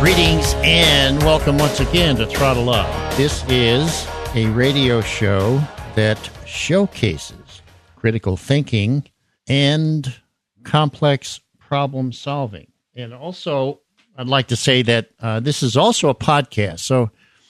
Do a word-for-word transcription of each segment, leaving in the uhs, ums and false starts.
Greetings and welcome once again to Throttle Up. This is a radio show that showcases critical thinking and complex problem solving. And also, I'd like to say that uh, this is also a podcast. So,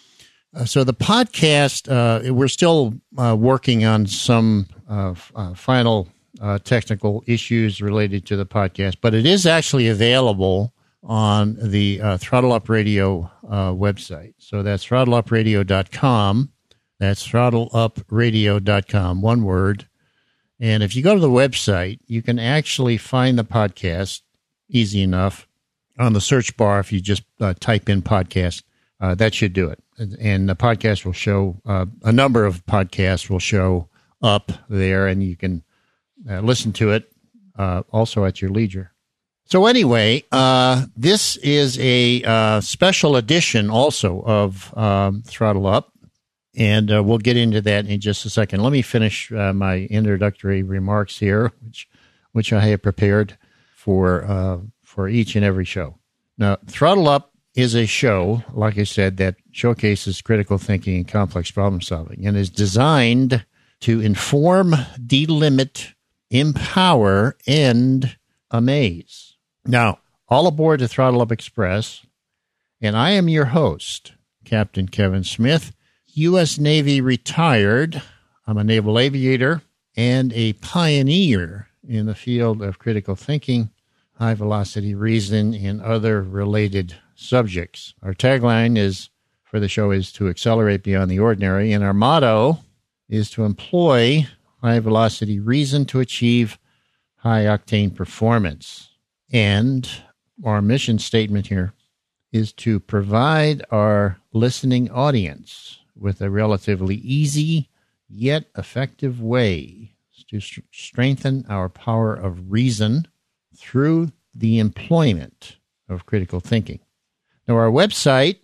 uh, so the podcast, uh, we're still uh, working on some uh, f- uh, final uh, technical issues related to the podcast, but it is actually available on the uh, Throttle Up Radio uh, website. So that's throttle up radio dot com. That's throttle up radio dot com, one word. And if you go to the website, you can actually find the podcast easy enough on the search bar. If you just uh, type in podcast, uh, that should do it. And the podcast will show, uh, a number of podcasts will show up there, and you can uh, listen to it uh, also at your leisure. So anyway, uh, this is a uh, special edition also of um, Throttle Up, and uh, we'll get into that in just a second. Let me finish uh, my introductory remarks here, which which I have prepared for uh, for each and every show. Now, Throttle Up is a show, like I said, that showcases critical thinking and complex problem solving, and is designed to inform, delimit, empower, and amaze. Now, all aboard the Throttle Up Express, and I am your host, Captain Kevin Smith, U S Navy retired. I'm a naval aviator and a pioneer in the field of critical thinking, high-velocity reasoning, and other related subjects. Our tagline is for the show is to accelerate beyond the ordinary, and our motto is to employ high-velocity reason to achieve high-octane performance. And our mission statement here is to provide our listening audience with a relatively easy yet effective way to st- strengthen our power of reason through the employment of critical thinking. Now, our website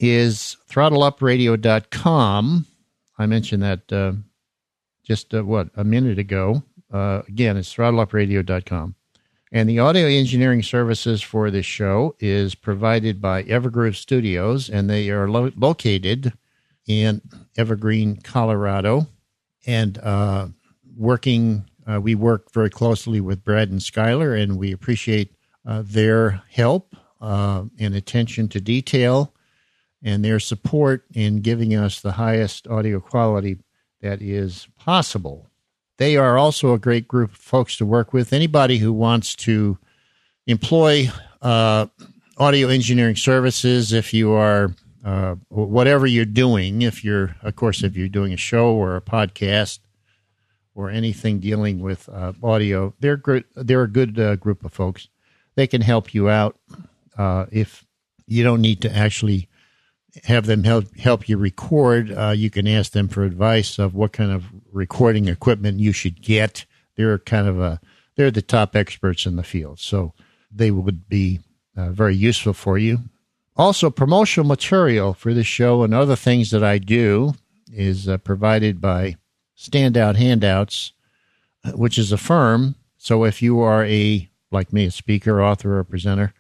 is throttle up radio dot com. I mentioned that uh, just, uh, what, a minute ago. Uh, again, it's throttle up radio dot com. And the audio engineering services for this show is provided by Evergroove Studios, and they are lo- located in Evergreen, Colorado. And uh, working, uh, we work very closely with Brad and Skylar, and we appreciate uh, their help uh, and attention to detail and their support in giving us the highest audio quality that is possible. They are also a great group of folks to work with. Anybody who wants to employ uh, audio engineering services, if you are, uh, whatever you're doing, if you're, of course, if you're doing a show or a podcast or anything dealing with uh, audio, they're great. They're a good uh, group of folks. They can help you out uh, if you don't need to actually have them help help you record. Uh, you can ask them for advice of what kind of recording equipment you should get. They're kind of a they're the top experts in the field, so they would be uh, very useful for you. Also, promotional material for this show and other things that I do is uh, provided by Standout Handouts, which is a firm. So if you are a like me, a speaker, author, or presenter,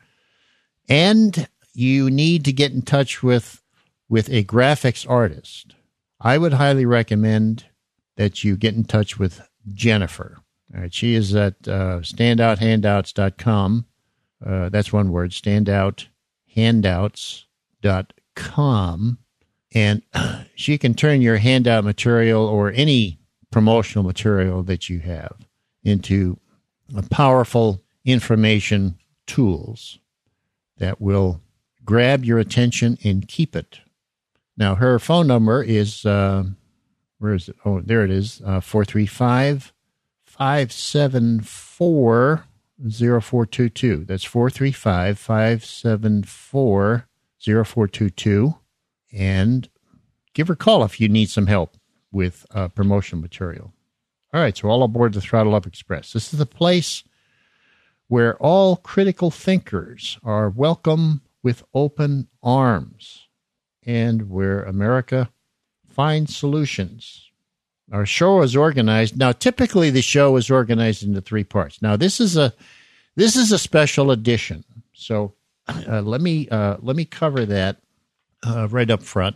and you need to get in touch with with a graphics artist, I would highly recommend that you get in touch with Jennifer. All right, she is at uh, standout handouts dot com. Uh, that's one word, standout handouts dot com. And she can turn your handout material or any promotional material that you have into a powerful information tools that will grab your attention and keep it. Now, her phone number is, uh, where is it? Oh, there it is, uh, four three five, five seven four, zero four two two. That's four three five, five seven four, zero four two two. And give her a call if you need some help with uh, promotional material. All right, so all aboard the Throttle Up Express. This is the place where all critical thinkers are welcome with open arms, and where America finds solutions. Our show is organized. Now, typically the show is organized into three parts. Now, this is a this is a special edition. So uh, let me uh, let me cover that uh, right up front.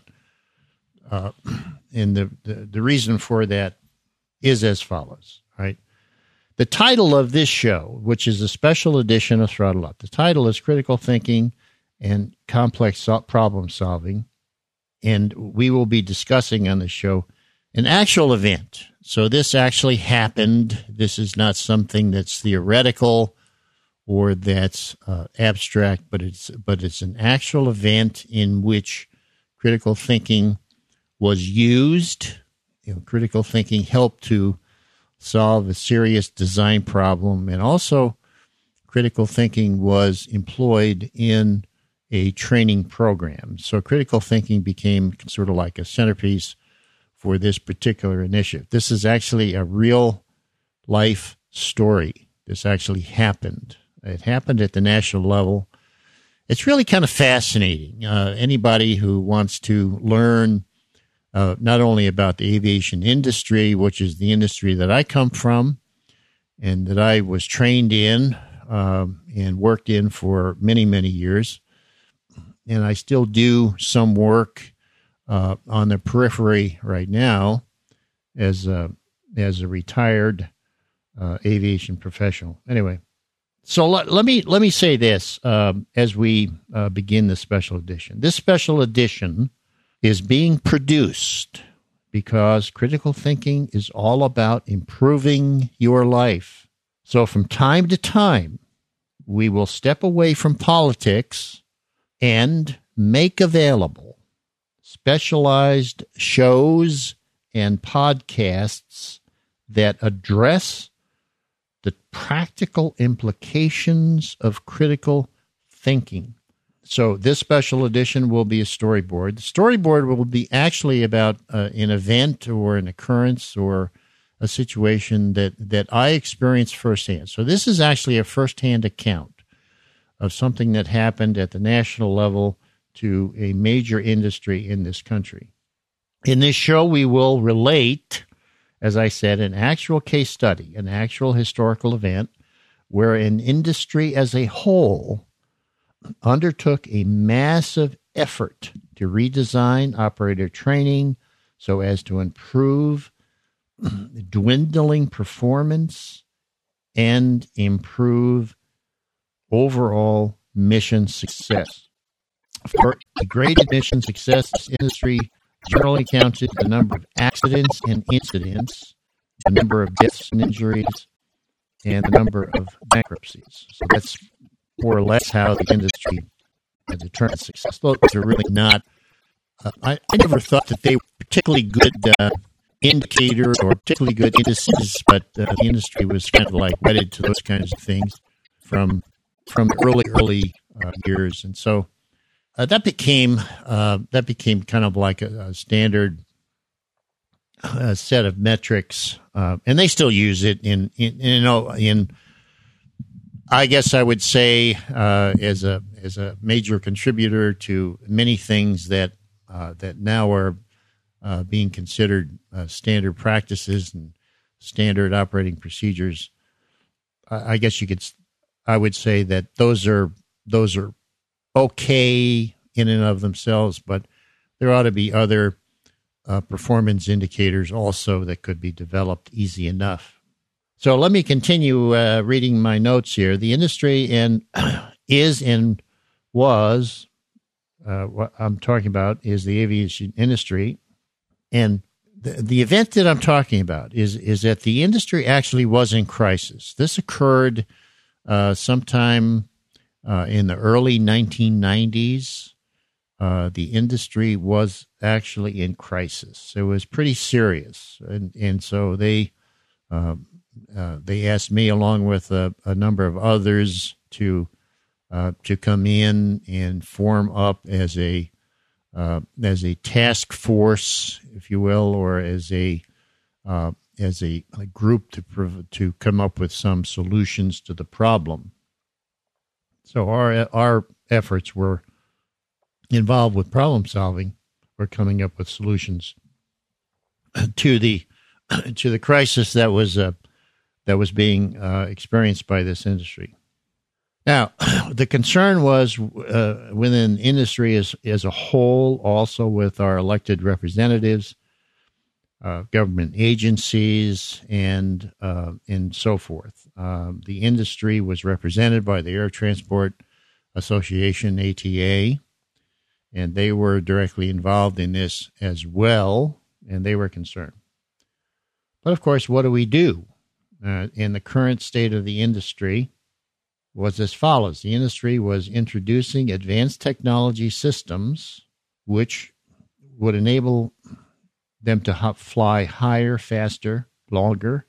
Uh, and the, the the reason for that is as follows. Right, the title of this show, which is a special edition of Throttle Up, the title is Critical Thinking and Complex Sol- Problem Solving, and we will be discussing on the show an actual event. So this actually happened. This is not something that's theoretical or that's uh, abstract, but it's but it's an actual event in which critical thinking was used. You know, critical thinking helped to solve a serious design problem, and also critical thinking was employed in a training program. So critical thinking became sort of like a centerpiece for this particular initiative. This is actually a real life story. This actually happened. It happened at the national level. It's really kind of fascinating. Uh, anybody who wants to learn uh, not only about the aviation industry, which is the industry that I come from and that I was trained in um, and worked in for many, many years, and I still do some work uh, on the periphery right now as a, as a retired uh, aviation professional. Anyway, so let, let me let me say this um, as we uh, begin this special edition. This special edition is being produced because critical thinking is all about improving your life. So from time to time, we will step away from politics and make available specialized shows and podcasts that address the practical implications of critical thinking. So this special edition will be a storyboard. The storyboard will be actually about uh, an event or an occurrence or a situation that, that I experienced firsthand. So this is actually a firsthand account of something that happened at the national level to a major industry in this country. In this show, we will relate, as I said, an actual case study, an actual historical event where an industry as a whole undertook a massive effort to redesign operator training so as to improve dwindling performance and improve overall mission success. For the graded mission success, this industry generally counted the number of accidents and incidents, the number of deaths and injuries, and the number of bankruptcies. So that's more or less how the industry determines success. Those are really not, uh, I, I never thought that they were particularly good uh, indicators or particularly good indices, but uh, the industry was kind of like wedded to those kinds of things from from the early, early uh, years. And so uh, that became uh, that became kind of like a, a standard uh, set of metrics, uh, and they still use it in, in, in you know in I guess I would say uh, as a as a major contributor to many things that uh, that now are uh, being considered uh, standard practices and standard operating procedures. I, I guess you could. I would say that those are those are okay in and of themselves, but there ought to be other uh, performance indicators also that could be developed easy enough. So let me continue uh, reading my notes here. The industry and is and was uh, what I'm talking about is the aviation industry, and the the event that I'm talking about is is that the industry actually was in crisis. This occurred Uh, sometime uh, in the early nineteen nineties, uh, the industry was actually in crisis. It was pretty serious, and and so they uh, uh, they asked me, along with a, a number of others, to uh, to come in and form up as a uh, as a task force, if you will, or as a uh, as a, a group to to come up with some solutions to the problem. So our our efforts were involved with problem solving, or coming up with solutions to the to the crisis that was uh, that was being uh, experienced by this industry. Now, the concern was uh, within industry as, as a whole, also with our elected representatives, uh, government agencies, and uh, and so forth. Uh, the industry was represented by the Air Transport Association, A T A, and they were directly involved in this as well, and they were concerned. But, of course, what do we do? Uh, in the current state of the industry was as follows. The industry was introducing advanced technology systems which would enable them to hop, fly higher, faster, longer,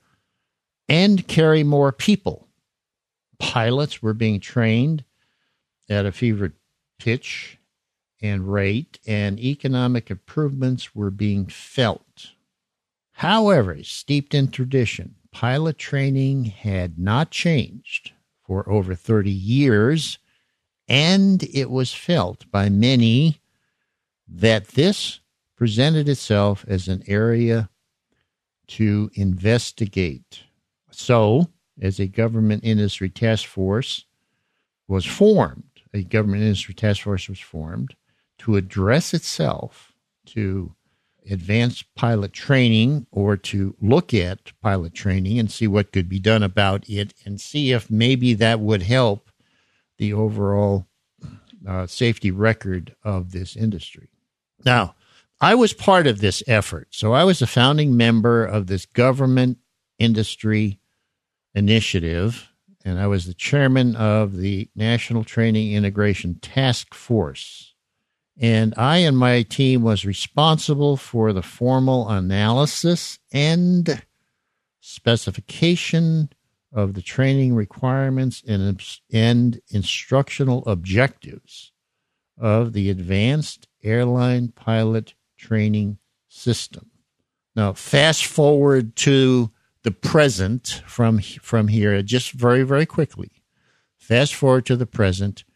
and carry more people. Pilots were being trained at a fevered pitch and rate, and economic improvements were being felt. However, steeped in tradition, pilot training had not changed for over thirty years, and it was felt by many that this presented itself as an area to investigate. So, as a government industry task force was formed, a government industry task force was formed to address itself to advanced pilot training, or to look at pilot training and see what could be done about it, and see if maybe that would help the overall uh, safety record of this industry. Now, I was part of this effort. So I was a founding member of this government industry initiative, and I was the chairman of the National Training Integration Task Force. And I and my team was responsible for the formal analysis and specification of the training requirements and, and instructional objectives of the Advanced Airline Pilot Training System. Now, fast forward to the present from, from here, just very, very quickly. Fast forward to the present.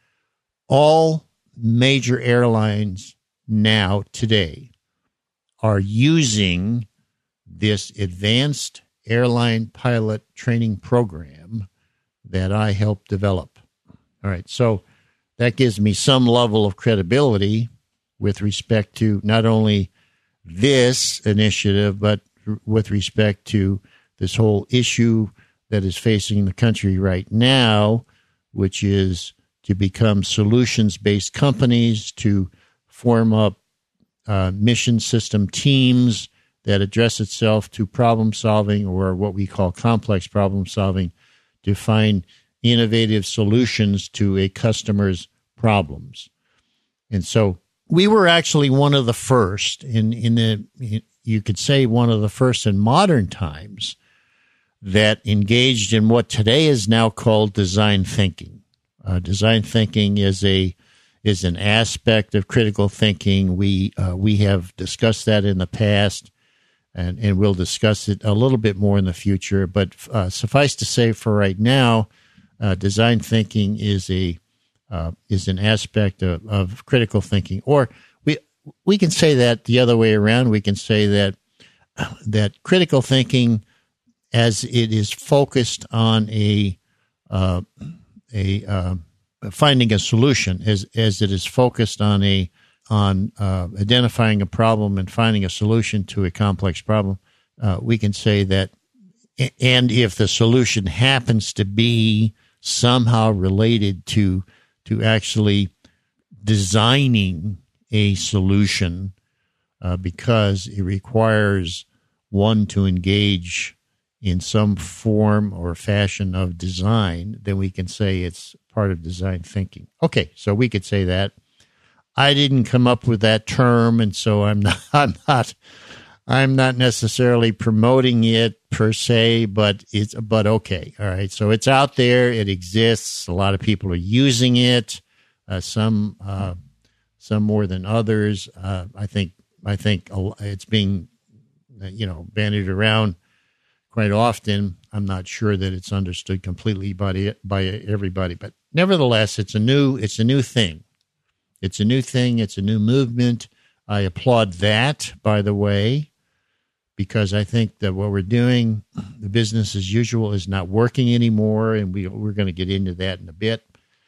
All major airlines now, today, are using this advanced airline pilot training program that I helped develop. All right, so that gives me some level of credibility with respect to not only this initiative, but with respect to this whole issue that is facing the country right now, which is to become solutions-based companies, to form up uh, mission system teams that address itself to problem solving, or what we call complex problem solving, to find innovative solutions to a customer's problems. And so we were actually one of the first in, in the, you could say one of the first in modern times that engaged in what today is now called design thinking. Uh, design thinking is a is an aspect of critical thinking. We uh, we have discussed that in the past, and, and we'll discuss it a little bit more in the future. But uh, suffice to say, for right now, uh, design thinking is a uh, is an aspect of, of critical thinking. Or we we can say that the other way around. We can say that that critical thinking, as it is focused on a uh, a uh, finding a solution, as as it is focused on a on uh, identifying a problem and finding a solution to a complex problem, uh, we can say that, and if the solution happens to be somehow related to to actually designing a solution, uh, because it requires one to engage in some form or fashion of design, then we can say it's part of design thinking. Okay, so we could say that. I didn't come up with that term, and so I'm not I'm not I'm not necessarily promoting it per se, but it's but okay. All right. So it's out there, it exists. A lot of people are using it. Uh, some uh, some more than others. Uh, I think I think it's being you know bandied around quite often. I'm not sure that it's understood completely by by everybody, but nevertheless, it's a new it's a new thing. It's a new thing. It's a new movement. I applaud that, by the way, because I think that what we're doing, the business as usual, is not working anymore, and we we're going to get into that in a bit.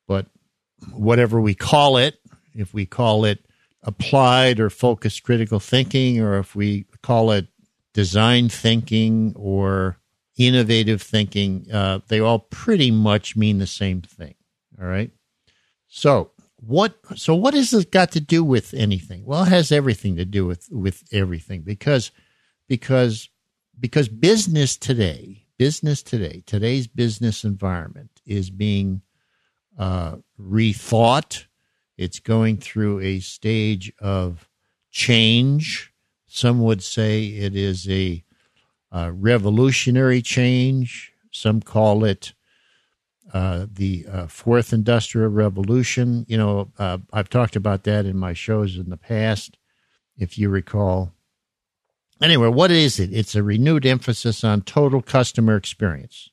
but whatever we call it, if we call it applied or focused critical thinking, or if we call it design thinking or innovative thinking, uh, they all pretty much mean the same thing. All right. So what? So what has this got to do with anything? Well, it has everything to do with with everything because because because business today, business today, today's business environment is being uh, rethought. It's going through a stage of change. Some would say it is a, a revolutionary change. Some call it uh, the uh, fourth industrial revolution. You know, uh, I've talked about that in my shows in the past, if you recall. Anyway, what is it? It's a renewed emphasis on total customer experience.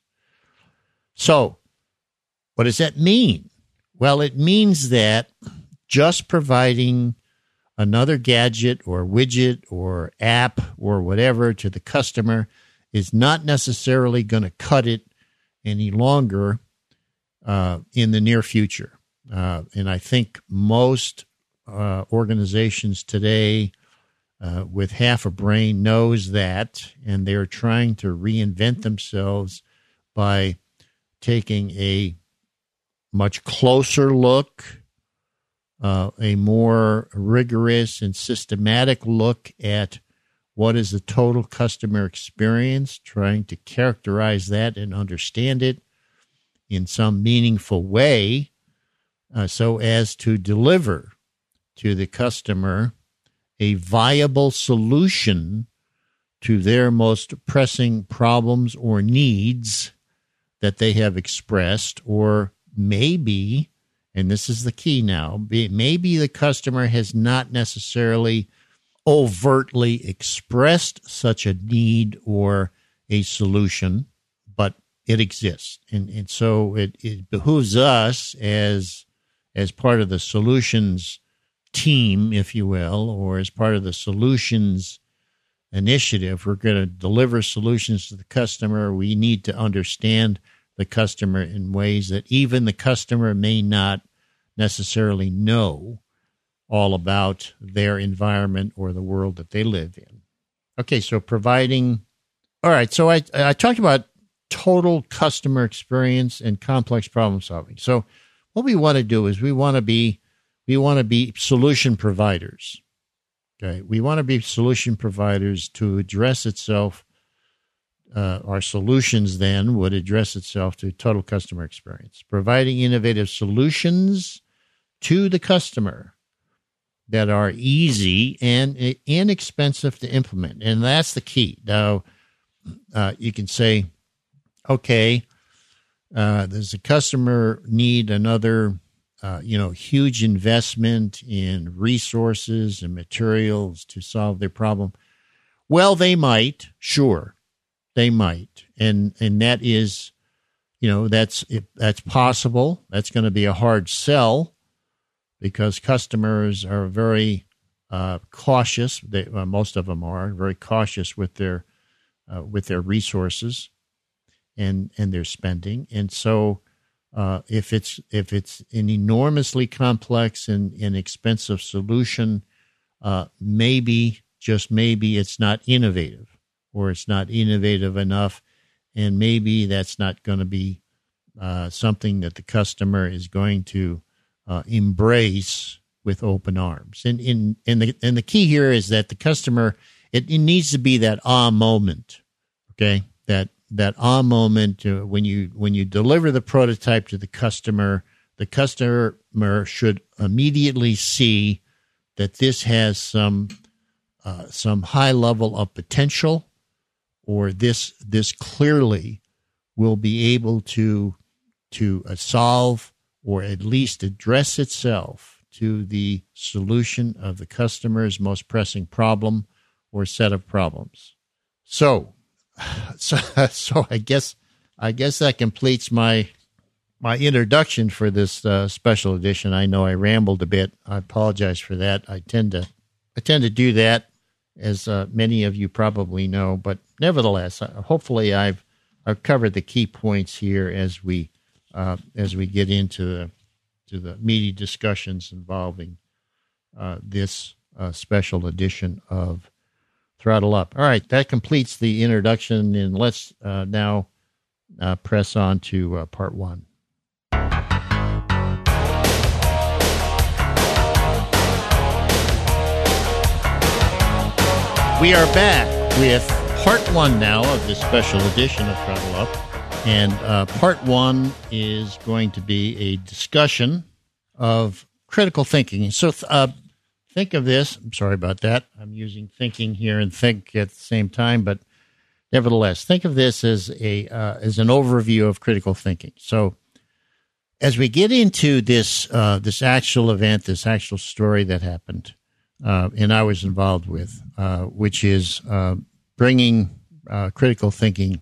So, what does that mean? Well, it means that just providing another gadget or widget or app or whatever to the customer is not necessarily going to cut it any longer uh, in the near future. Uh, and I think most uh, organizations today uh, with half a brain knows that, and they're trying to reinvent themselves by taking a much closer look, uh, a more rigorous and systematic look at what is the total customer experience, trying to characterize that and understand it in some meaningful way uh, so as to deliver to the customer a viable solution to their most pressing problems or needs that they have expressed, or maybe, and this is the key now, maybe the customer has not necessarily overtly expressed such a need or a solution, but it exists. And and so it, it behooves us as as part of the solutions team, if you will, or as part of the solutions initiative. We're going to deliver solutions to the customer. We need to understand the customer in ways that even the customer may not necessarily know all about their environment or the world that they live in. Okay, so providing, all right, so I, I talked about total customer experience and complex problem solving. So what we want to do is we want to be, we want to be solution providers. Okay, we want to be solution providers to address itself. Uh, our solutions then would address itself to total customer experience, providing innovative solutions to the customer that are easy and inexpensive to implement. And that's the key. Now, uh, you can say, okay, uh, does the customer need another, uh, you know, huge investment in resources and materials to solve their problem? Well, they might, sure. They might, and and that is, you know, that's that's possible. That's going to be a hard sell because customers are very uh, cautious. They, well, most of them are very cautious with their uh, with their resources and and their spending. And so, uh, if it's if it's an enormously complex and, and expensive solution, uh, maybe just maybe it's not innovative. Or it's not innovative enough, and maybe that's not going to be uh, something that the customer is going to uh, embrace with open arms. And in and the and the key here is that the customer it, it needs to be that ah moment, okay? That that ah moment uh, when you when you deliver the prototype to the customer, the customer should immediately see that this has some uh, some high level of potential. Or this this clearly will be able to to uh, solve or at least address itself to the solution of the customer's most pressing problem or set of problems. So, so so I guess I guess that completes my my introduction for this uh, special edition. I know I rambled a bit. I apologize for that. I tend to I tend to do that, as uh, many of you probably know. But nevertheless, uh, hopefully I've I've covered the key points here as we uh, as we get into the to the meaty discussions involving uh, this uh, special edition of Throttle Up. All right, that completes the introduction, and let's uh, now uh, press on to uh, part one. We are back with part one now of this special edition of Throttle Up. And uh, part one is going to be a discussion of critical thinking. So uh, think of this. I'm sorry about that. I'm using thinking here and think at the same time, but nevertheless, think of this as a uh, as an overview of critical thinking. So as we get into this uh, this actual event, this actual story that happened, Uh, and I was involved with, uh, which is uh, bringing uh, critical thinking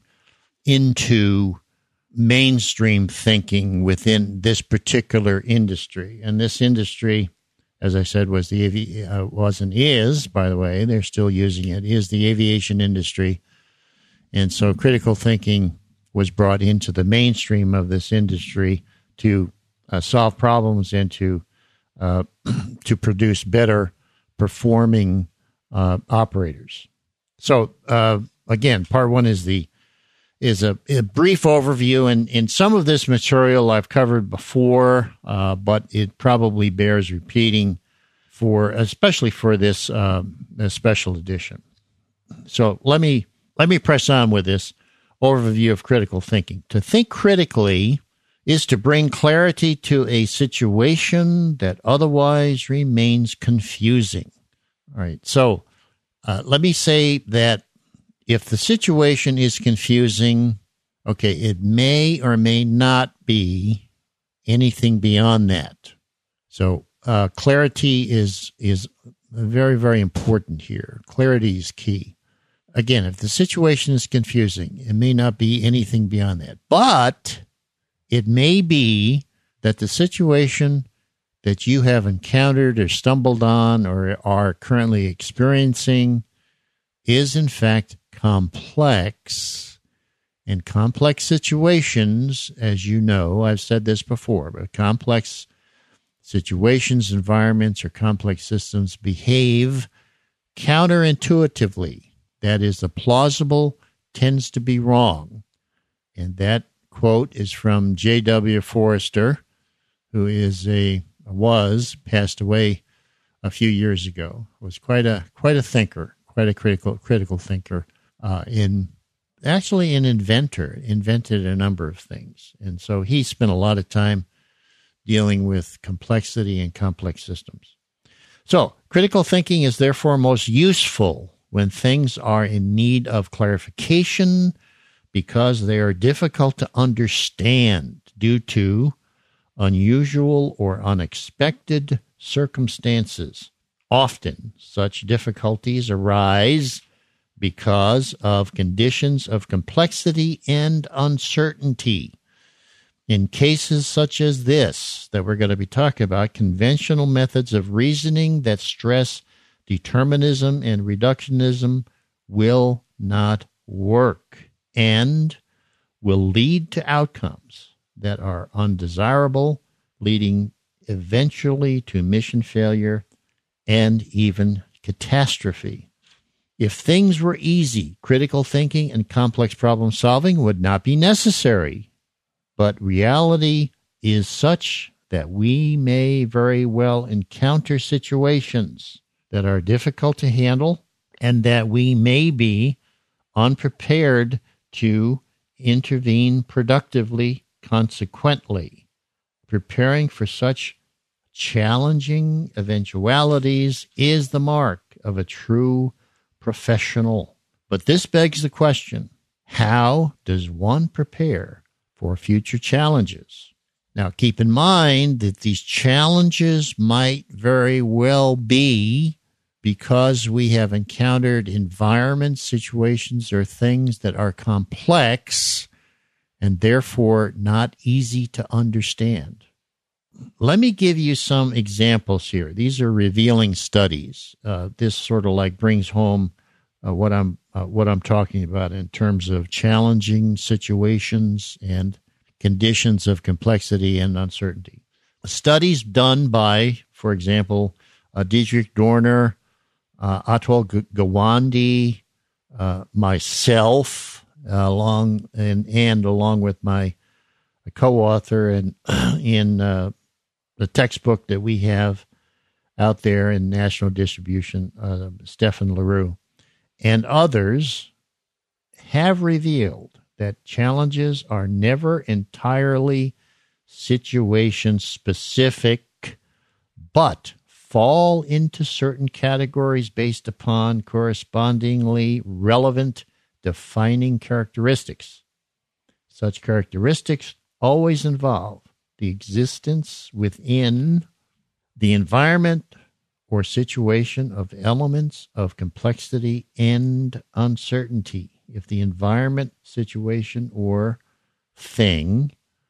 into mainstream thinking within this particular industry. And this industry, as I said, was the avi- uh, was and is, by the way, they're still using it, is the aviation industry. And so critical thinking was brought into the mainstream of this industry to uh, solve problems and to uh, to produce better performing uh, operators. So uh, again, part one is the is a, a brief overview, and in some of this material I've covered before, uh, but it probably bears repeating for, especially for this, uh, this special edition. So let me let me press on with this overview of critical thinking. To think critically is to bring clarity to a situation that otherwise remains confusing. All right, so uh, let me say that if the situation is confusing, okay, it may or may not be anything beyond that. So uh, clarity is is very, very important here. Clarity is key. Again, if the situation is confusing, it may not be anything beyond that. But it may be that the situation that you have encountered or stumbled on or are currently experiencing is in fact complex. And complex situations, as you know, I've said this before, but complex situations, environments, or complex systems behave counterintuitively. That is, the plausible tends to be wrong. And that quote is from J W Forrester, who is a was passed away a few years ago. Was quite a quite a thinker, quite a critical critical thinker. Uh, in actually an inventor, invented a number of things, and so he spent a lot of time dealing with complexity and complex systems. So, critical thinking is therefore most useful when things are in need of clarification, because they are difficult to understand due to unusual or unexpected circumstances. Often, such difficulties arise because of conditions of complexity and uncertainty. In cases such as this that we're going to be talking about, conventional methods of reasoning that stress determinism and reductionism will not work and will lead to outcomes that are undesirable, leading eventually to mission failure and even catastrophe. If things were easy, critical thinking and complex problem solving would not be necessary. But reality is such that we may very well encounter situations that are difficult to handle and that we may be unprepared to intervene productively. Consequently, preparing for such challenging eventualities is the mark of a true professional. But this begs the question, how does one prepare for future challenges? Now, keep in mind that these challenges might very well be because we have encountered environments, situations, or things that are complex and therefore not easy to understand. Let me give you some examples here. These are revealing studies. Uh, this sort of like brings home uh, what I'm uh, what I'm talking about in terms of challenging situations and conditions of complexity and uncertainty. studies done by, for example, uh, Dietrich Dorner, uh, Atul G- Gawande, uh, myself, uh, along and and along with my co-author and in uh, the textbook that we have out there in national distribution, uh, Stephan Leroux, and others have revealed that challenges are never entirely situation specific, but fall into certain categories based upon correspondingly relevant defining characteristics. Such characteristics always involve the existence within the environment or situation of elements of complexity and uncertainty. If the environment, situation, or thing,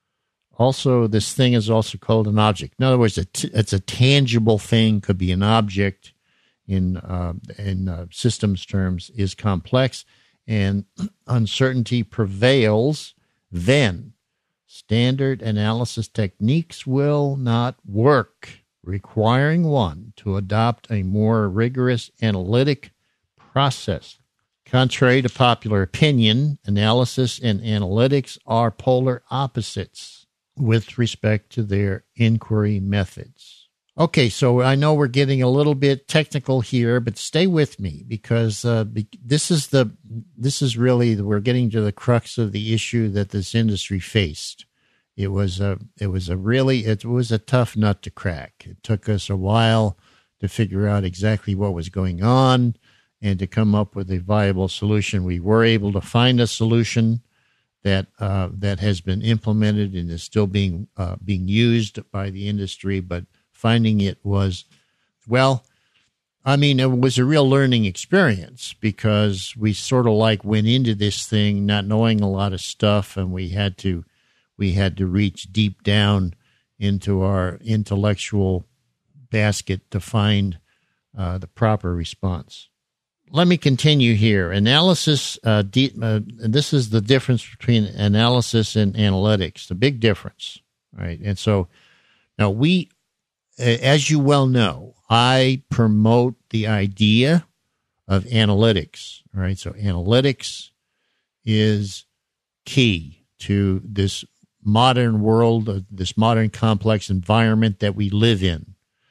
also this thing is also called an object. In other words, it's a tangible thing, could be an object in uh, in uh, systems terms, is complex, and uncertainty prevails, then standard analysis techniques will not work, requiring one to adopt a more rigorous analytic process. Contrary to popular opinion, analysis and analytics are polar opposites with respect to their inquiry methods. Okay, so I know we're getting a little bit technical here, but stay with me because uh, this is the this is really we're getting to the crux of the issue that this industry faced. It was a it was a really it was a tough nut to crack. It took us a while to figure out exactly what was going on and to come up with a viable solution. We were able to find a solution that uh, that has been implemented and is still being uh, being used by the industry, but finding it was, well, I mean, it was a real learning experience because we sort of like went into this thing not knowing a lot of stuff, and we had to we had to reach deep down into our intellectual basket to find uh, the proper response. Let me continue here. Analysis, uh, de- uh, this is the difference between analysis and analytics, the big difference, right? And so now we, as you well know, I promote the idea of analytics, right? So analytics is key to this modern world, uh, this modern complex environment that we live in.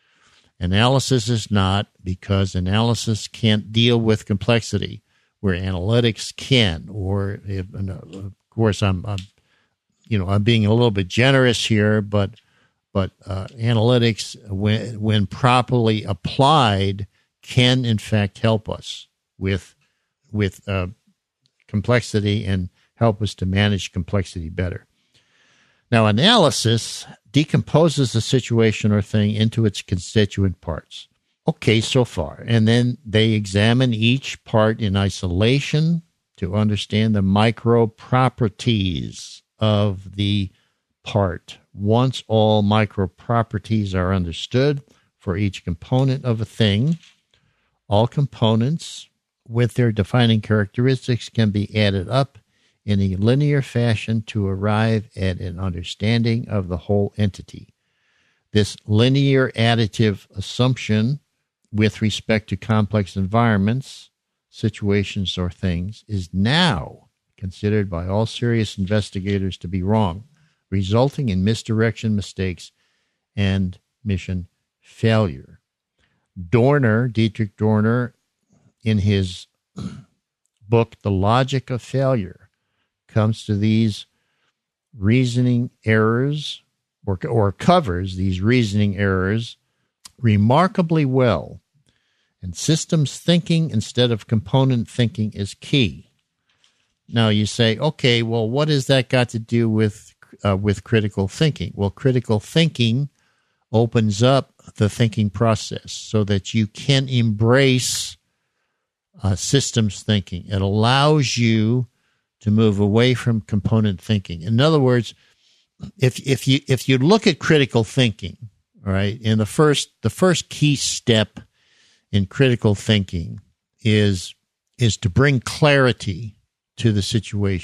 Analysis is not, because analysis can't deal with complexity, where analytics can. Or, if, of course, I'm, I'm, you know, I'm being a little bit generous here, but but uh, analytics, when when properly applied, can in fact help us with with uh, complexity and help us to manage complexity better. Now, analysis decomposes a situation or thing into its constituent parts. Okay, so far. And then they examine each part in isolation to understand the micro properties of the part. Once all micro properties are understood for each component of a thing, all components with their defining characteristics can be added up in a linear fashion to arrive at an understanding of the whole entity. This linear additive assumption with respect to complex environments, situations, or things is now considered by all serious investigators to be wrong, resulting in misdirection, mistakes, and mission failure. Dorner, Dietrich Dorner, in his book, The Logic of Failure, comes to these reasoning errors or, or covers these reasoning errors remarkably well. And systems thinking instead of component thinking is key. Now you say, okay, well, what has that got to do with uh, with critical thinking? Well, critical thinking opens up the thinking process so that you can embrace uh, systems thinking. It allows you to move away from component thinking. In other words, if if you if you look at critical thinking, all right, and the first the first key step in critical thinking is is to bring clarity to the situation.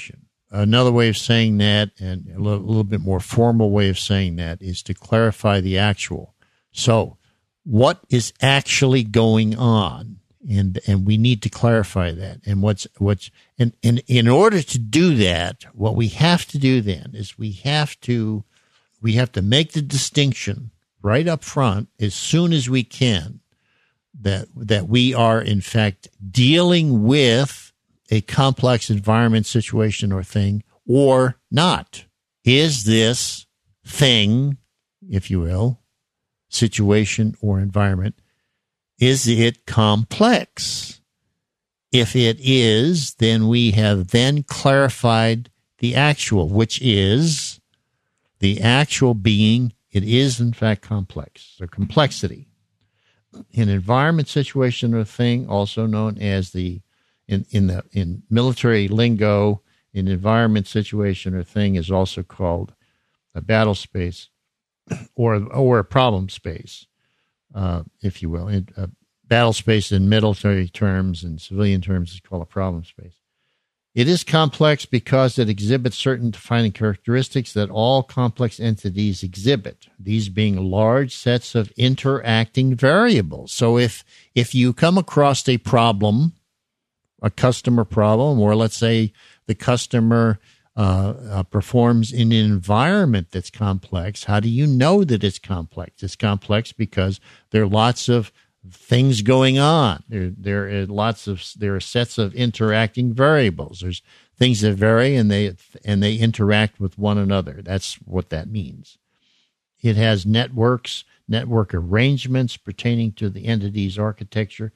another way of saying that, and a little, a little bit more formal way of saying that, is to clarify the actual. So what is actually going on? And and we need to clarify that. And what's what's and, and in order to do that, what we have to do then is we have to we have to make the distinction right up front as soon as we can that that we are in fact dealing with a complex environment, situation, or thing, or not. Is this thing, if you will, situation or environment, is it complex? If it is, then we have then clarified the actual, which is the actual being. It is, in fact, complex, or complexity. An environment, situation, or thing, also known as the, in, in the in military lingo, an environment, situation, or thing is also called a battle space or, or a problem space. Uh, if you will. It, uh, battle space in military terms and civilian terms is called a problem space. It is complex because it exhibits certain defining characteristics that all complex entities exhibit, these being large sets of interacting variables. So if if you come across a problem, a customer problem, or let's say the customer Uh, uh, performs in an environment that's complex, how do you know that it's complex? It's complex because there are lots of things going on. There, there are lots of there are sets of interacting variables. There's things that vary and they and they interact with one another. That's what that means. It has networks, network arrangements pertaining to the entity's architecture,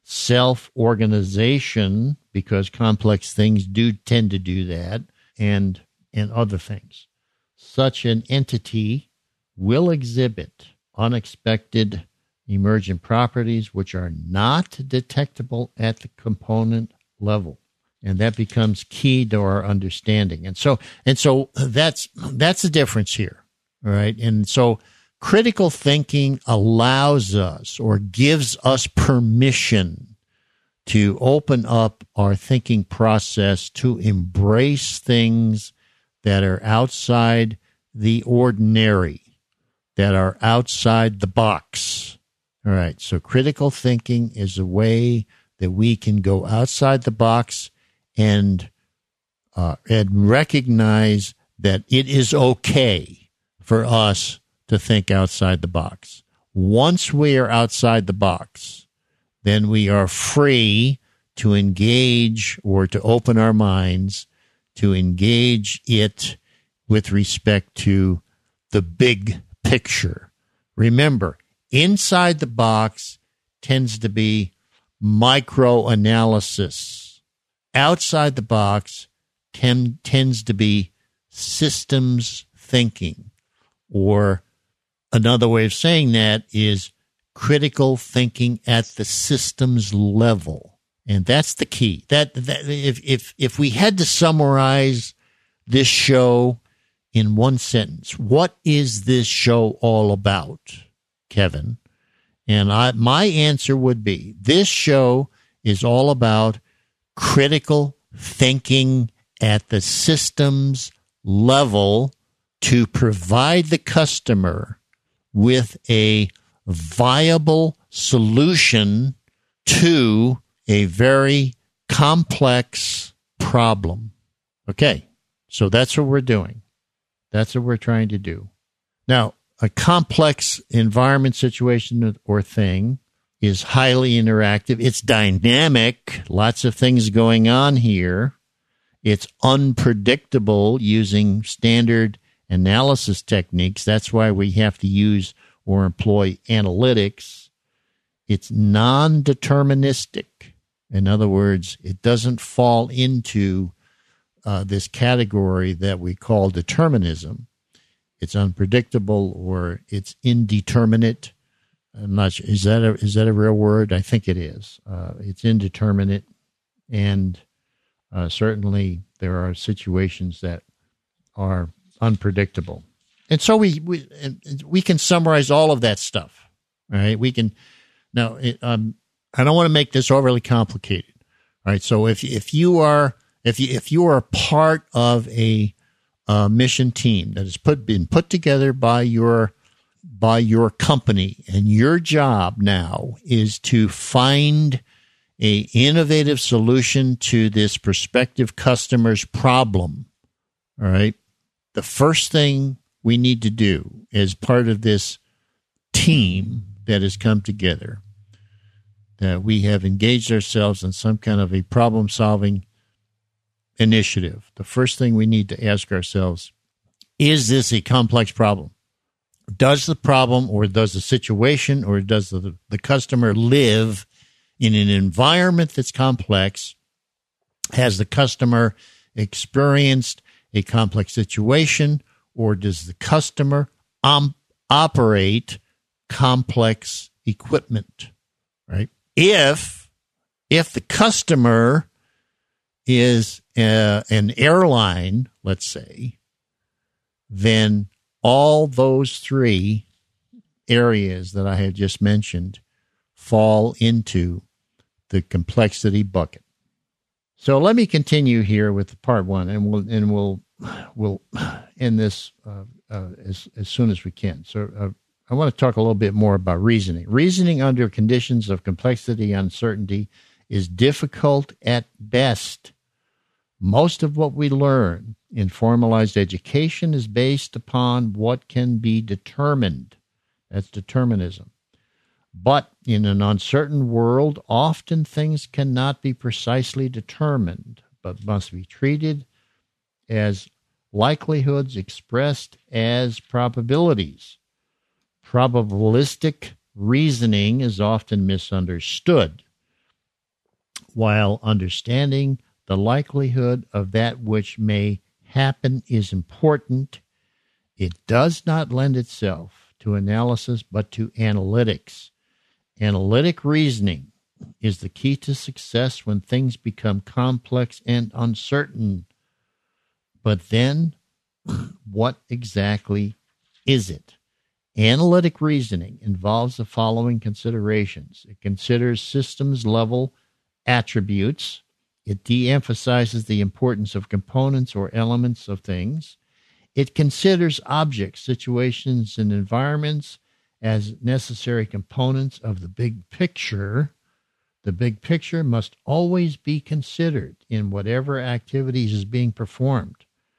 self-organization, because complex things do tend to do that. And and other things. Such an entity will exhibit unexpected emergent properties which are not detectable at the component level. And that becomes key to our understanding. And so and so that's that's the difference here. All right. And so critical thinking allows us or gives us permission to open up our thinking process to embrace things that are outside the ordinary, that are outside the box. All right, so critical thinking is a way that we can go outside the box and uh, and recognize that it is okay for us to think outside the box. Once we are outside the box, then we are free to engage or to open our minds to engage it with respect to the big picture. Remember, inside the box tends to be micro-analysis. Outside the box tem- tends to be systems thinking, or another way of saying that is critical thinking at the systems level. And that's the key. That, that if if if we had to summarize this show in one sentence, what is this show all about, Kevin? And I my answer would be, this show is all about critical thinking at the systems level to provide the customer with a viable solution to a very complex problem. Okay, so that's what we're doing. That's what we're trying to do. Now, a complex environment, situation, or thing is highly interactive. It's dynamic. Lots of things going on here. It's unpredictable using standard analysis techniques. That's why we have to use or employ analytics. It's non-deterministic. In other words, it doesn't fall into uh, this category that we call determinism. It's unpredictable or it's indeterminate. I'm not sure. Is that a, is that a real word? I think it is. Uh, it's indeterminate, and uh, certainly there are situations that are unpredictable. And so we we we can summarize all of that stuff. All right, we can now. It, um, I don't want to make this overly complicated. All right, so if if you are If you if you are part of a uh, mission team that has put been put together by your by your company, and your job now is to find a innovative solution to this prospective customer's problem, all right, the first thing we need to do as part of this team that has come together, that we have engaged ourselves in some kind of a problem-solving initiative, the first thing we need to ask ourselves, is this a complex problem? Does the problem or does the situation or does the, the customer live in an environment that's complex? Has the customer experienced a complex situation, or does the customer um, operate complex equipment, right? If, if the customer is uh, an airline, let's say, then all those three areas that I had just mentioned fall into the complexity bucket. So let me continue here with part one, and we'll and we'll we'll end this uh, uh, as as soon as we can. So uh, I want to talk a little bit more about reasoning. Reasoning under conditions of complexity and uncertainty is difficult at best. Most of what we learn in formalized education is based upon what can be determined. That's determinism. But in an uncertain world, often things cannot be precisely determined, but must be treated as likelihoods expressed as probabilities. Probabilistic reasoning is often misunderstood, while understanding the likelihood of that which may happen is important. It does not lend itself to analysis, but to analytics. Analytic reasoning is the key to success when things become complex and uncertain. But then, what exactly is it? Analytic reasoning involves the following considerations. It considers systems-level attributes. It de-emphasizes the importance of components or elements of things. It considers objects, situations, and environments as necessary components of the big picture. The big picture must always be considered in whatever activities is being performed.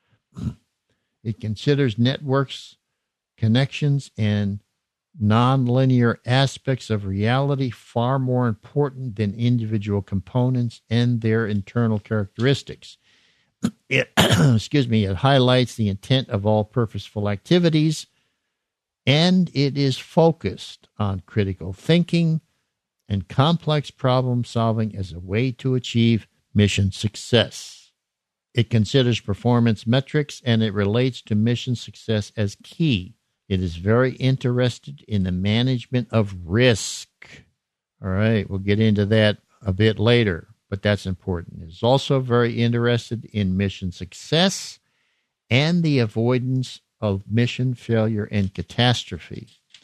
It considers networks, connections, and nonlinear aspects of reality far more important than individual components and their internal characteristics. It, excuse me, it highlights the intent of all purposeful activities, and it is focused on critical thinking and complex problem solving as a way to achieve mission success. It considers performance metrics, and it relates to mission success as key. It is very interested in the management of risk. All right, we'll get into that a bit later, but that's important. It is also very interested in mission success and the avoidance of mission failure and catastrophe.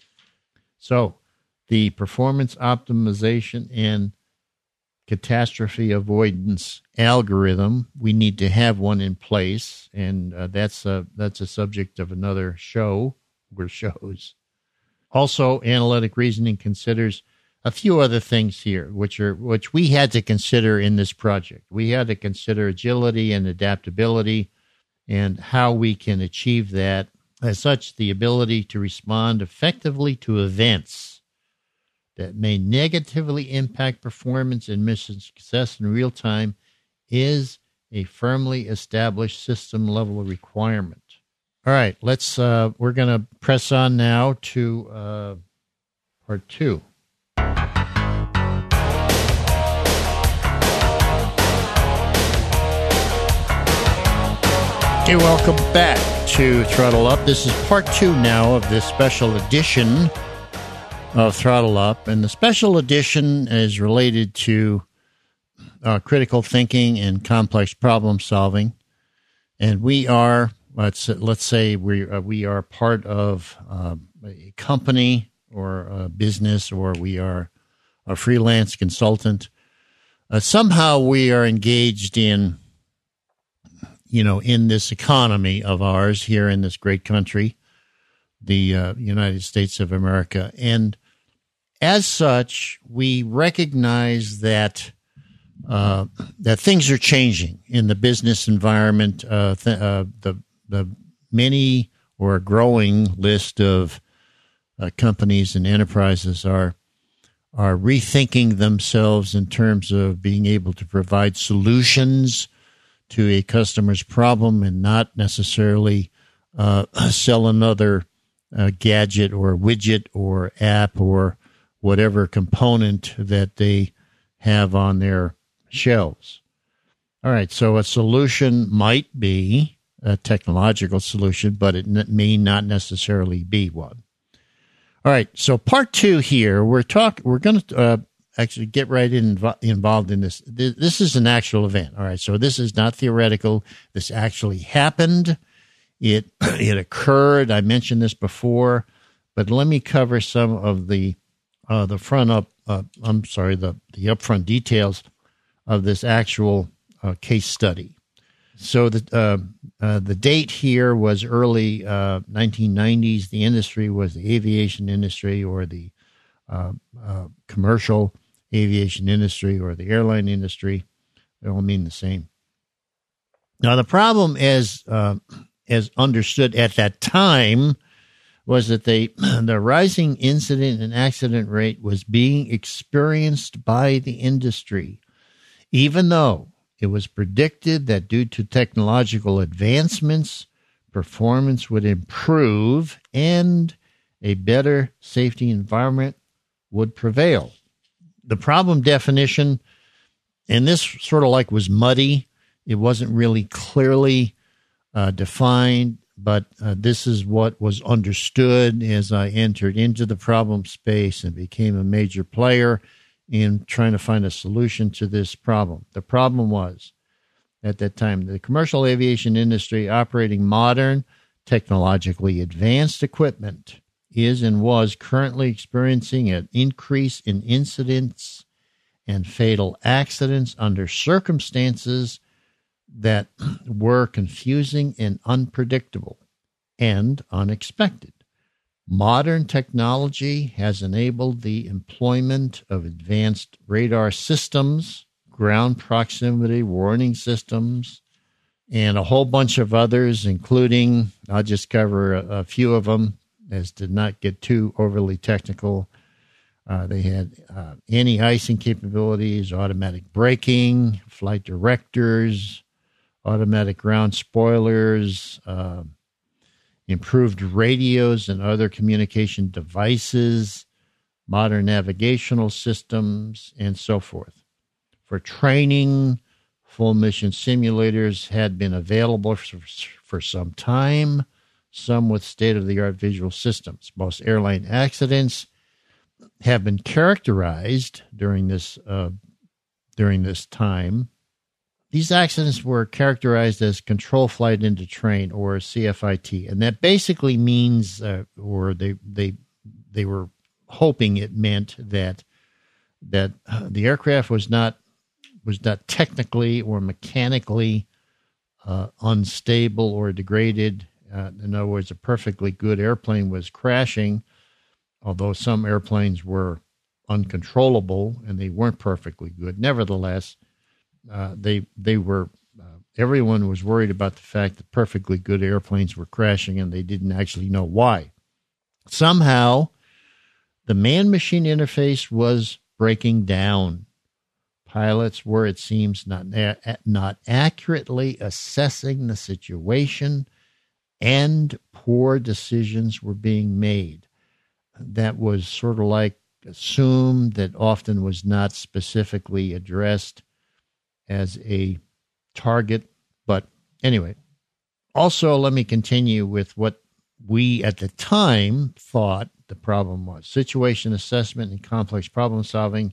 So, the performance optimization and catastrophe avoidance algorithm, we need to have one in place, and uh, that's a, that's a subject of another show. Were shows. Also, analytic reasoning considers a few other things here, which are which we had to consider in this project. We had to consider agility and adaptability and how we can achieve that. As such, the ability to respond effectively to events that may negatively impact performance and mission success in real time is a firmly established system-level requirement. All right, let's. Uh, we're going to press on now to uh, part two. Hey, welcome back to Throttle Up. This is part two now of this special edition of Throttle Up, and the special edition is related to uh, critical thinking and complex problem solving, and we are. Let's let's say we uh, we are part of uh, a company or a business, or we are a freelance consultant. Uh, somehow we are engaged in you know, in this economy of ours here in this great country, the uh, United States of America. And as such, we recognize that uh, that things are changing in the business environment. Uh, th- uh, the the many or growing list of uh, companies and enterprises are are rethinking themselves in terms of being able to provide solutions to a customer's problem and not necessarily uh, sell another uh, gadget or widget or app or whatever component that they have on their shelves. All right, so a solution might be a technological solution, but it may not necessarily be one. All right, so part two here, we're talk, we're going to uh, actually get right in, involved in this. This is an actual event. All right, so this is not theoretical. This actually happened. It it occurred. I mentioned this before, but let me cover some of the uh, the front up. Uh, I'm sorry, the the upfront details of this actual uh, case study. So the uh, uh, the date here was early uh, nineteen nineties. The industry was the aviation industry, or the uh, uh, commercial aviation industry, or the airline industry. They all mean the same. Now, the problem, as uh, as understood at that time, was that they the rising incident and accident rate was being experienced by the industry, even though it was predicted that due to technological advancements, performance would improve and a better safety environment would prevail. The problem definition, and this sort of like was muddy. It wasn't really clearly uh, defined, but uh, this is what was understood as I entered into the problem space and became a major player in trying to find a solution to this problem. The problem was, at that time, the commercial aviation industry operating modern, technologically advanced equipment is and was currently experiencing an increase in incidents and fatal accidents under circumstances that were confusing and unpredictable and unexpected. Modern technology has enabled the employment of advanced radar systems, ground proximity warning systems, and a whole bunch of others, including, I'll just cover a, a few of them, as did not get too overly technical. Uh, they had uh, anti-icing capabilities, automatic braking, flight directors, automatic ground spoilers, uh, improved radios and other communication devices, modern navigational systems, and so forth. For training, full mission simulators had been available for, for some time, some with state-of-the-art visual systems. Most airline accidents have been characterized during this uh, during this time. These accidents were characterized as control flight into train, or C F I T, and that basically means, uh, or they they they were hoping it meant that that uh, the aircraft was not was not technically or mechanically uh, unstable or degraded. Uh, in other words, a perfectly good airplane was crashing, although some airplanes were uncontrollable and they weren't perfectly good. Nevertheless, uh, they they were. Uh, everyone was worried about the fact that perfectly good airplanes were crashing, and they didn't actually know why. Somehow, the man-machine interface was breaking down. Pilots were, it seems, not not accurately assessing the situation, and poor decisions were being made. That was sort of like assumed, that often was not specifically addressed as a target. But anyway, also let me continue with what we at the time thought the problem was. Situation assessment and complex problem solving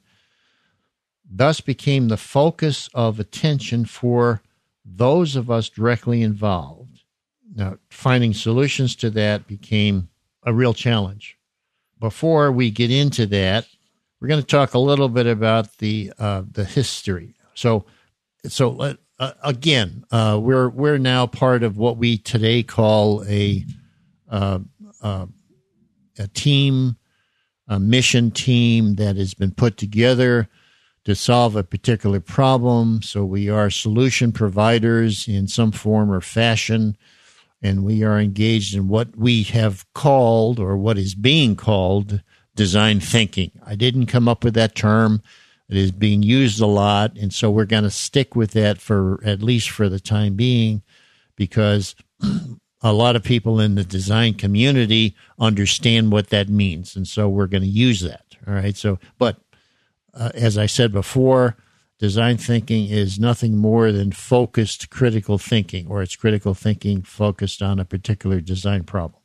thus became the focus of attention for those of us directly involved. Now, finding solutions to that became a real challenge. Before we get into that, we're going to talk a little bit about the uh, the history. So, so let, uh, again, uh, we're we're now part of what we today call a uh, uh, a team, a mission team that has been put together to solve a particular problem. So we are solution providers in some form or fashion, and we are engaged in what we have called, or what is being called, design thinking. I didn't come up with that term. It is being used a lot, and so we're going to stick with that for at least for the time being, because a lot of people in the design community understand what that means, and so we're going to use that. All right. So, but uh, as I said before, design thinking is nothing more than focused critical thinking, or it's critical thinking focused on a particular design problem.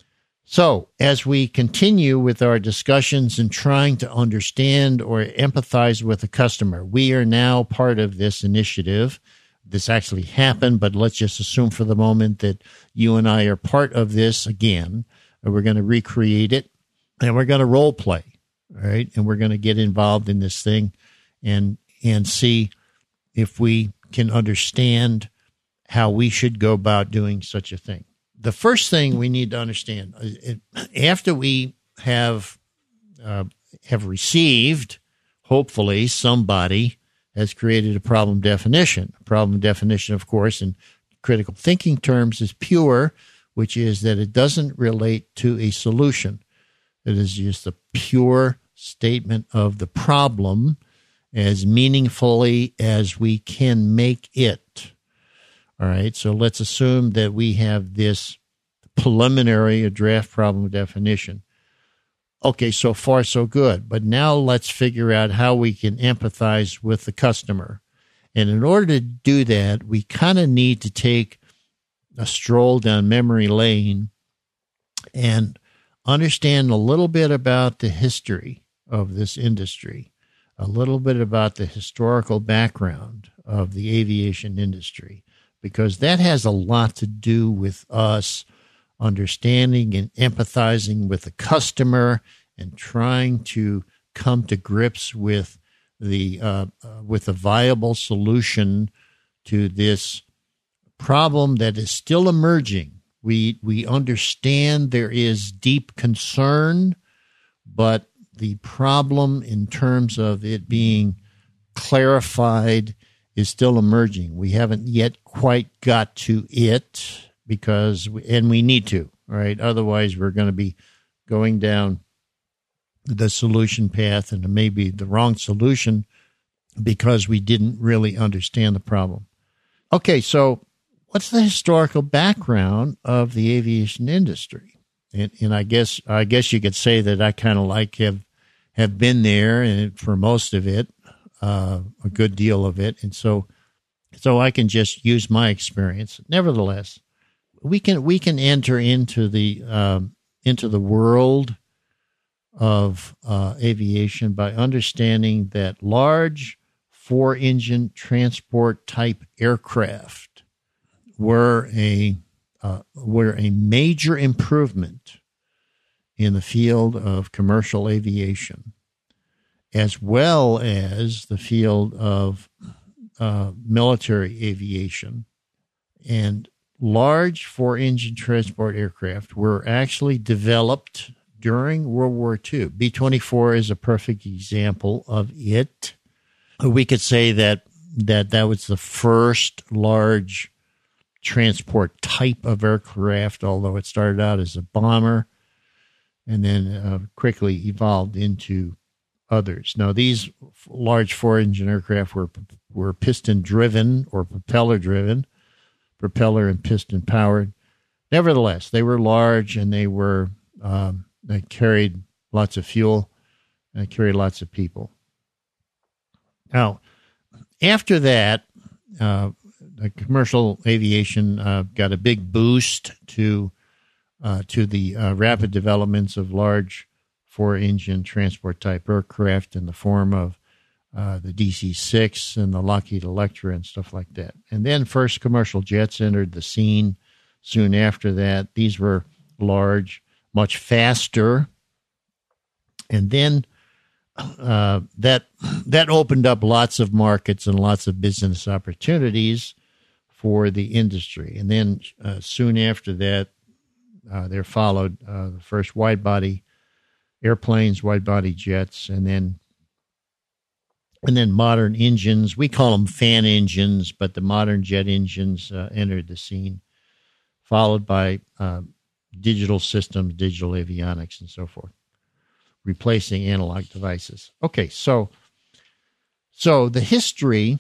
So, as we continue with our discussions and trying to understand or empathize with the customer, we are now part of this initiative. This actually happened, but let's just assume for the moment that you and I are part of this again. And we're going to recreate it, and we're going to role play, all right? And we're going to get involved in this thing and and see if we can understand how we should go about doing such a thing. The first thing we need to understand, after we have uh, have received, hopefully somebody has created a problem definition. A problem definition, of course, in critical thinking terms is pure, which is that it doesn't relate to a solution. It is just a pure statement of the problem as meaningfully as we can make it. All right, so let's assume that we have this preliminary, a draft problem definition. Okay, so far so good. But now let's figure out how we can empathize with the customer. And in order to do that, we kind of need to take a stroll down memory lane and understand a little bit about the history of this industry, a little bit about the historical background of the aviation industry, because that has a lot to do with us understanding and empathizing with the customer and trying to come to grips with the uh, uh, with a viable solution to this problem that is still emerging. We we understand there is deep concern, but the problem in terms of it being clarified is still emerging. We haven't yet quite got to it because, and we need to, right? Otherwise, we're going to be going down the solution path, and it may be the wrong solution because we didn't really understand the problem. Okay, so what's the historical background of the aviation industry? And, and I guess I guess you could say that I kind of like have have been there, and for most of it, uh, a good deal of it, and so so I can just use my experience. Nevertheless, we can we can enter into the um, into the world of uh, aviation by understanding that large four-engine transport type aircraft were a uh, were a major improvement in the field of commercial aviation, as well as the field of uh, military aviation. And large four-engine transport aircraft were actually developed during World War Two. B twenty-four is a perfect example of it. We could say that that, that was the first large transport type of aircraft, although it started out as a bomber and then uh, quickly evolved into others. Now, these large four-engine aircraft were were piston-driven or propeller-driven, propeller and piston-powered. Nevertheless, they were large, and they were um, they carried lots of fuel and carried lots of people. Now, after that, uh, the commercial aviation uh, got a big boost to uh, to the uh, rapid developments of large four-engine transport-type aircraft in the form of uh, the D C six and the Lockheed Electra and stuff like that. And then first commercial jets entered the scene soon after that. These were large, much faster. And then uh, that that opened up lots of markets and lots of business opportunities for the industry. And then uh, soon after that, uh, there followed uh, the first wide-body airplanes, wide-body jets, and then and then modern engines. We call them fan engines, but the modern jet engines uh, entered the scene, followed by uh, digital systems, digital avionics, and so forth, replacing analog devices. Okay, so so the history,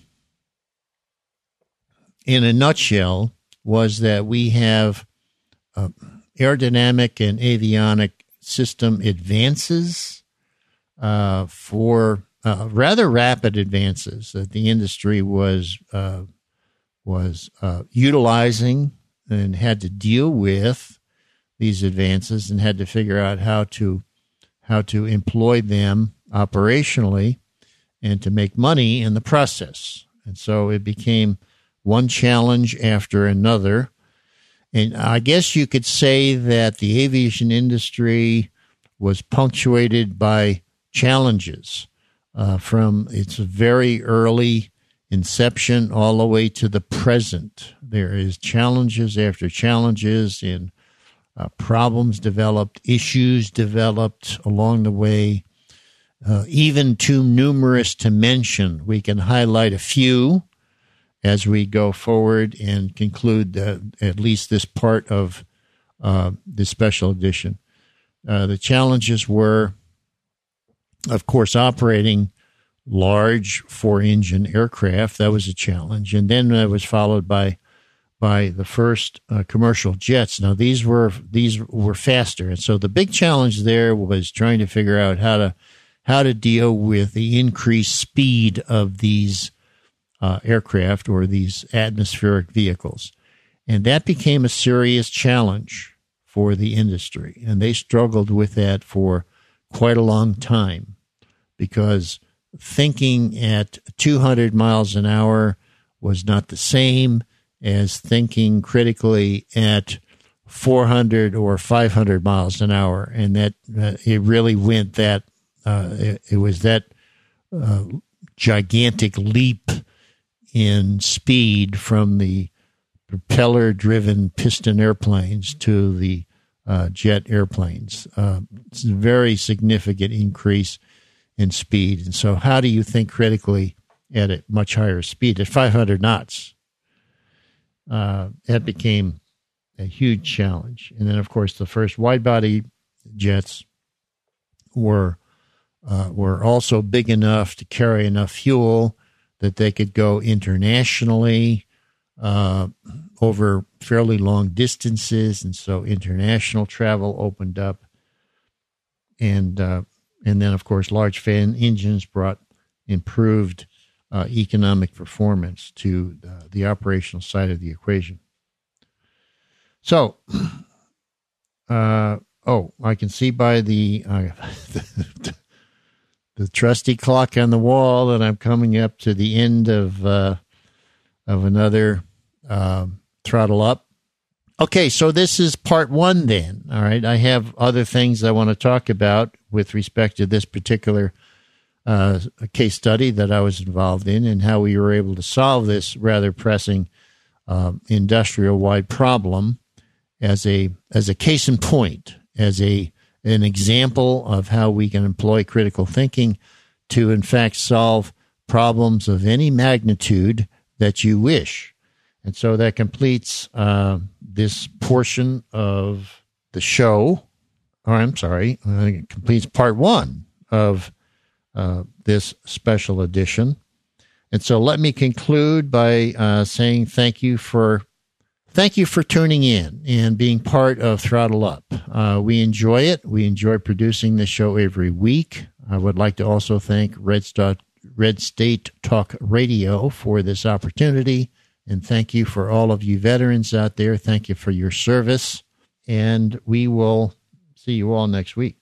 in a nutshell, was that we have uh, aerodynamic and avionic system advances uh, for uh, rather rapid advances that the industry was uh, was uh, utilizing and had to deal with these advances and had to figure out how to how to employ them operationally and to make money in the process. And so it became one challenge after another. And I guess you could say that the aviation industry was punctuated by challenges uh, from its very early inception all the way to the present. There is challenges after challenges, and uh, problems developed, issues developed along the way, uh, even too numerous to mention. We can highlight a few as we go forward and conclude uh, at least this part of uh, this special edition. Uh, the challenges were, of course, operating large four-engine aircraft. That was a challenge. And then it was followed by by the first uh, commercial jets. Now, these were these were faster. And so the big challenge there was trying to figure out how to how to deal with the increased speed of these Uh, aircraft or these atmospheric vehicles. And that became a serious challenge for the industry. And they struggled with that for quite a long time because thinking at two hundred miles an hour was not the same as thinking critically at four hundred or five hundred miles an hour. And that uh, it really went that, uh, it, it was that uh, gigantic leap in speed from the propeller-driven piston airplanes to the uh, jet airplanes. Uh, it's a very significant increase in speed. And so how do you think critically at a much higher speed, at five hundred knots? Uh, that became a huge challenge. And then, of course, the first wide-body jets were uh, were also big enough to carry enough fuel that they could go internationally uh, over fairly long distances, and so international travel opened up. And uh, and then, of course, large fan engines brought improved uh, economic performance to uh, the operational side of the equation. So, uh, oh, I can see by the uh, the trusty clock on the wall that I'm coming up to the end of uh, of another uh, Throttle Up. Okay, so this is part one then. All right, I have other things I want to talk about with respect to this particular uh, case study that I was involved in and how we were able to solve this rather pressing uh, industrial-wide problem as a as a case in point, as a an example of how we can employ critical thinking to, in fact, solve problems of any magnitude that you wish. And so that completes uh, this portion of the show. Or I'm sorry, uh, it completes part one of uh, this special edition. And so let me conclude by uh, saying thank you for Thank you for tuning in and being part of Throttle Up. Uh, we enjoy it. We enjoy producing this show every week. I would like to also thank Red, Star, Red State Talk Radio for this opportunity. And thank you for all of you veterans out there. Thank you for your service. And we will see you all next week.